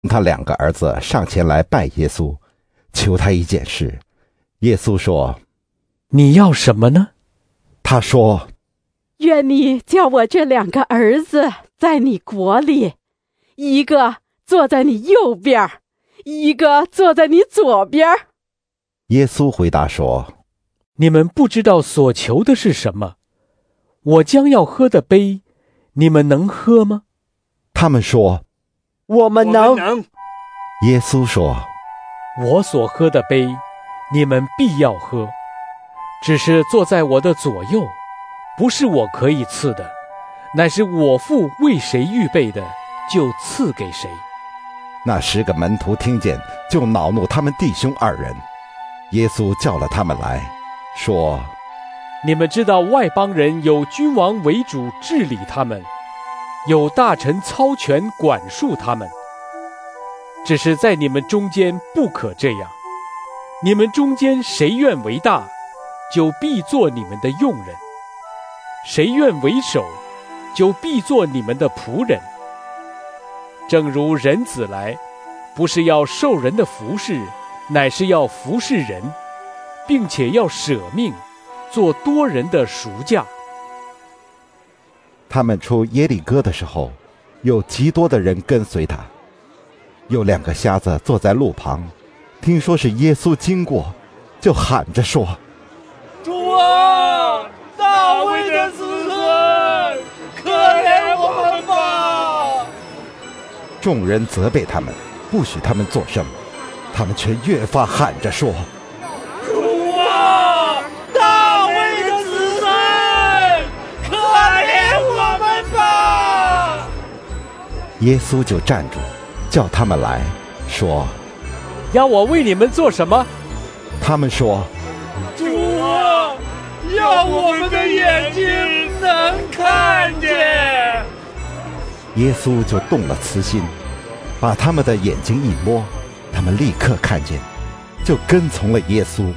他2个儿子上前来拜耶稣，求他一件事。耶稣说： 你要什么呢？ 他说： 愿你叫我这2个儿子在你国里，一个坐在你右边，一个坐在你左边。 耶稣回答说： 你们不知道所求的是什么，我将要喝的杯，你们能喝吗？ 他们说： 我们能。 耶稣说： 我所喝的杯，你们必要喝，只是坐在我的左右，不是我可以赐的，乃是我父为谁预备的，就赐给谁。 那10个门徒听见，就恼怒他们弟兄2人。耶稣叫了他们来，说： 你们知道外邦人有君王为主治理他们，有大臣操权管束他们，只是在你们中间不可这样。你们中间谁愿为大，就必做你们的用人；谁愿为首，就必做你们的仆人。正如人子来，不是要受人的服侍，乃是要服侍人，并且要舍命，做多人的赎价。 他们出耶利哥的时候，有极多的人跟随他。有2个瞎子坐在路旁，听说是耶稣经过，就喊着说： 主啊，大卫的子孙，可怜我们吧！ 众人责备他们，不许他们作声，他们却越发喊着说： 主啊，大卫的子孙，可怜我们吧！ 耶稣就站住，叫他们来，说： 要我为你们做什么？ 他们说： 主啊，要我们的眼睛能看见。 耶稣就动了慈心，把他们的眼睛一摸，他们立刻看见，就跟从了耶稣。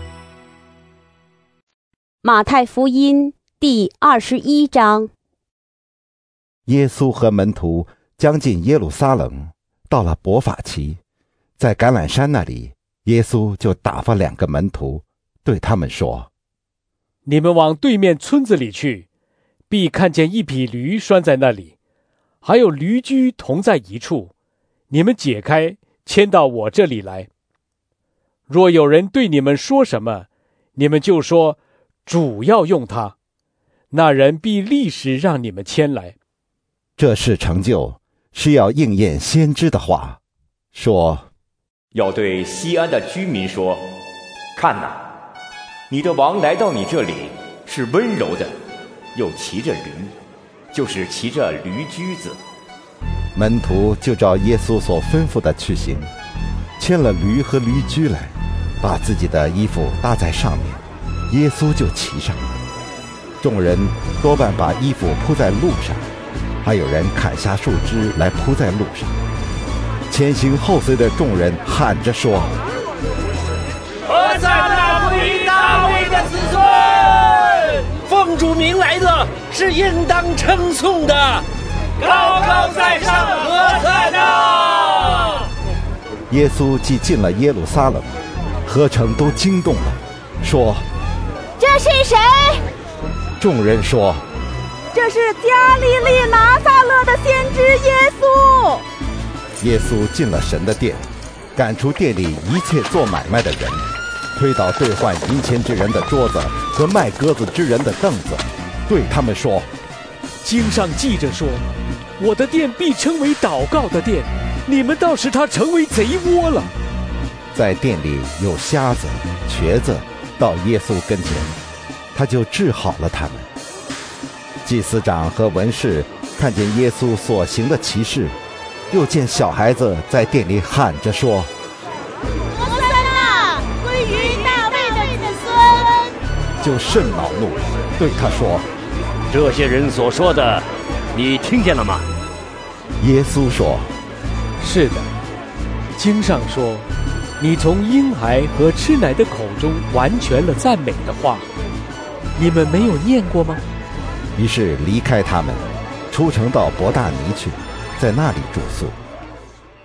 马太福音第21章。 耶稣和门徒将近耶路撒冷，到了伯法其，在橄榄山那里，耶稣就打发2个门徒，对他们说： 你们往对面村子里去，必看见1匹驴拴在那里，还有驴驹同在一处，你们解开，牵到我这里来。若有人对你们说什么，你们就说：主要用它，那人必立时让你们牵来。 这事成就，是要应验先知的话，说： 要对西安的居民说，看哪，你的王来到你这里，是温柔的，又骑着驴，就是骑着驴驹子。 门徒就照耶稣所吩咐的去行，牵了驴和驴驹来，把自己的衣服搭在上面，耶稣就骑上。众人多半把衣服铺在路上，还有人砍下树枝来铺在路上。前行后随的众人喊着说： 何塞那归大卫的子孙，奉主名来的是应当称颂的，高高在上，何塞那！ 耶稣既进了耶路撒冷，合城都惊动了，说： 这是谁？ 众人说： 这是加利利拿撒勒的先知耶稣。 耶稣进了神的殿，赶出店里一切做买卖的人，推倒兑换银钱之人的桌子和卖鸽子之人的凳子，对他们说： 经上记着说，我的殿必称为祷告的殿，你们倒使它成为贼窝了。 在店里有瞎子、瘸子到耶稣跟前，他就治好了他们。祭司长和文士看见耶稣所行的奇事，又见小孩子在店里喊着说： 何塞那，归于大卫的子孙， 就甚恼怒，对他说： 这些人所说的，你听见了吗？ 耶稣说： 是的，经上说，你从婴孩和吃奶的口中完全了赞美的话，你们没有念过吗？ 于是离开他们，出城到伯大尼去，在那里住宿。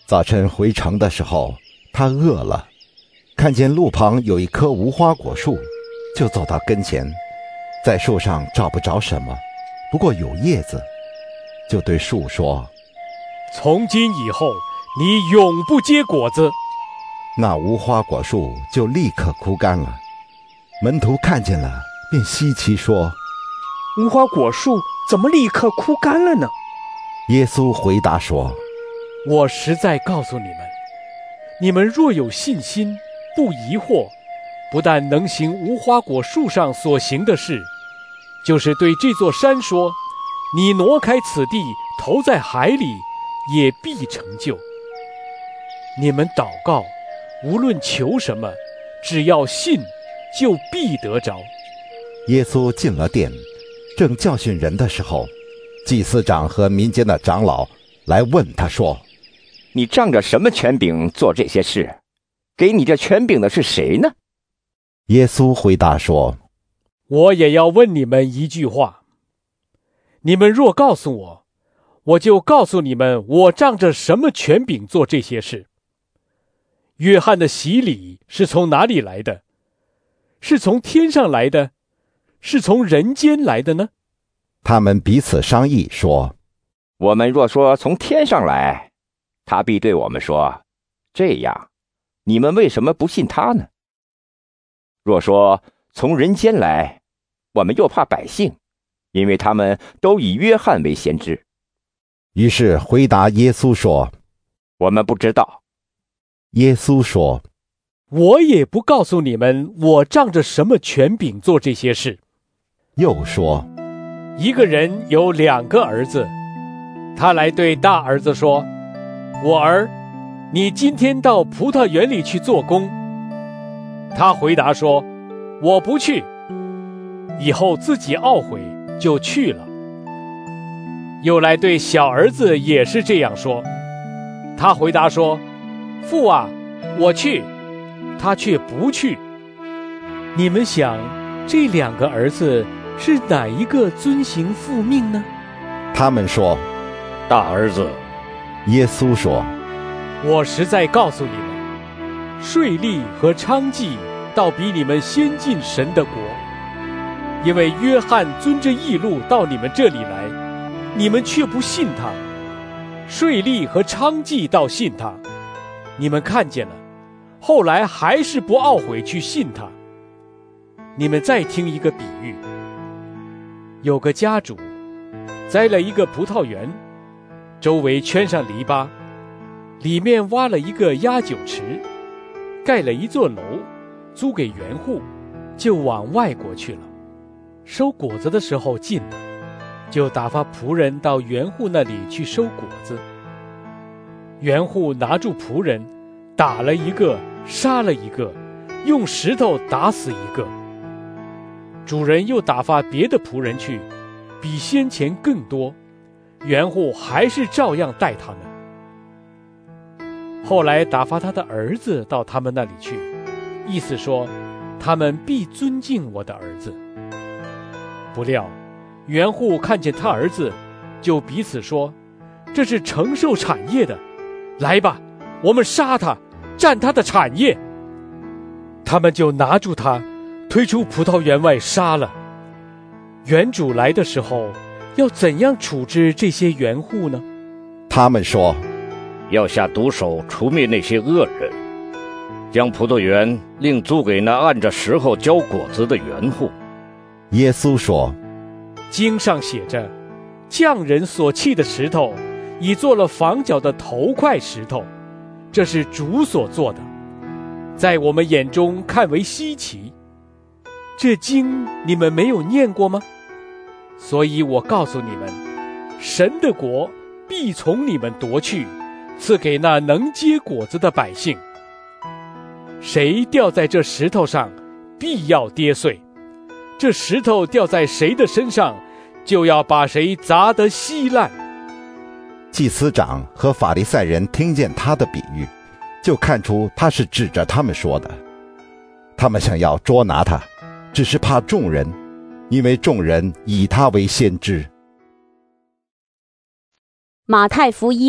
早晨回城的时候，他饿了，看见路旁有一棵无花果树，就走到跟前，在树上找不着什么，不过有叶子，就对树说： 从今以后，你永不结果子。 那无花果树就立刻枯干了。门徒看见了，便稀奇说： 无花果树怎么立刻枯干了呢？ 耶稣回答说： 我实在告诉你们，你们若有信心，不疑惑，不但能行无花果树上所行的事，就是对这座山说：你挪开此地，投在海里，也必成就。你们祷告，无论求什么，只要信，就必得着。 耶稣进了殿，正教训人的时候，祭司长和民间的长老来问他说： 你仗着什么权柄做这些事？给你这权柄的是谁呢？ 耶稣回答说： 我也要问你们一句话，你们若告诉我，我就告诉你们，我仗着什么权柄做这些事。约翰的洗礼是从哪里来的？是从天上来的，是从人间来的呢？ 他们彼此商议说： 我们若说从天上来，他必对我们说：这样，你们为什么不信他呢？若说从人间来，我们又怕百姓，因为他们都以约翰为先知。 于是回答耶稣说： 我们不知道。 耶稣说： 我也不告诉你们，我仗着什么权柄做这些事。 又说： 一个人有2个儿子，他来对大儿子说：我儿，你今天到葡萄园里去做工。他回答说：我不去。以后自己懊悔，就去了。又来对小儿子也是这样说，他回答说：父啊，我去。他却不去。你们想，这2个儿子是哪一个遵行父命呢？ 他们说： 大儿子。 耶稣说： 我实在告诉你们，税吏和娼妓倒比你们先进神的国。因为约翰遵着义路到你们这里来，你们却不信他；税吏和娼妓倒信他，你们看见了，后来还是不懊悔去信他。你们再听一个比喻，有个家主栽了一个葡萄园，周围圈上篱笆，里面挖了一个压酒池，盖了一座楼，租给园户，就往外国去了。收果子的时候近了，就打发仆人到园户那里去收果子。园户拿住仆人，打了一个，杀了一个，用石头打死一个。主人又打发别的仆人去，比先前更多，园户还是照样待他们。后来打发他的儿子到他们那里去，意思说他们必尊敬我的儿子。不料园户看见他儿子，就彼此说：这是承受产业的，来吧，我们杀他，占他的产业。他们就拿住他，推出葡萄园外杀了。园主来的时候，要怎样处置这些园户呢？ 他们说： 要下毒手除灭那些恶人，将葡萄园另租给那按着时候交果子的园户。 耶稣说： 经上写着，匠人所砌的石头，已做了房角的头块石头，这是主所做的，在我们眼中看为稀奇。这经你们没有念过吗？所以我告诉你们，神的国必从你们夺去，赐给那能结果子的百姓。谁掉在这石头上，必要跌碎；这石头掉在谁的身上，就要把谁砸得稀烂。 祭司长和法利赛人听见他的比喻，就看出他是指着他们说的。他们想要捉拿他，只是怕众人，因为众人以他为先知。 马太福音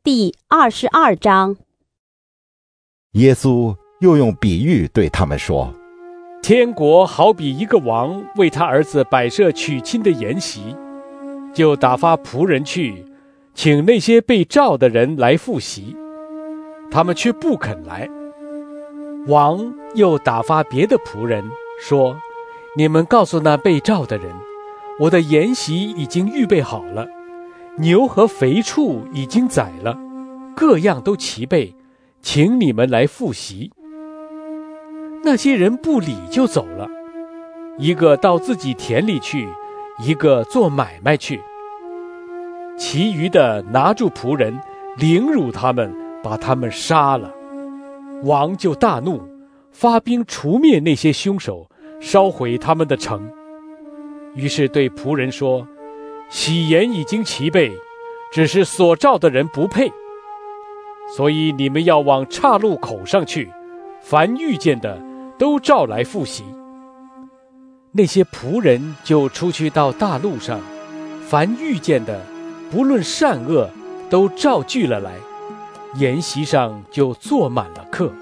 第22章。 耶稣又用比喻对他们说： 天国好比一个王为他儿子摆设娶亲的筵席，就打发仆人去，请那些被召的人来赴席，他们却不肯来。王又打发别的仆人说：你们告诉那被召的人，我的筵席已经预备好了，牛和肥畜已经宰了，各样都齐备，请你们来赴席。那些人不理就走了，一个到自己田里去，一个做买卖去。其余的拿住仆人，凌辱他们，把他们杀了。王就大怒，发兵除灭那些凶手，烧毁他们的城。于是对仆人说：喜筵已经齐备，只是所召的人不配，所以你们要往岔路口上去，凡遇见的都召来赴席。那些仆人就出去到大路上，凡遇见的不论善恶都召聚了来，筵席上就坐满了客。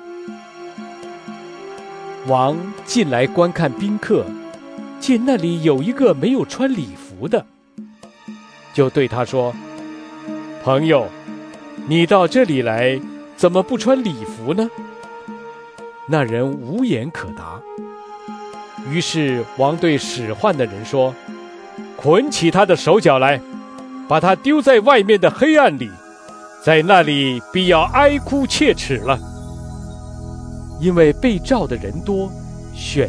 王进来观看宾客，见那里有一个没有穿礼服的，就对他说：朋友，你到这里来，怎么不穿礼服呢？那人无言可答。于是王对使唤的人说：捆起他的手脚来，把他丢在外面的黑暗里，在那里必要哀哭切齿了。因为被召的人多，选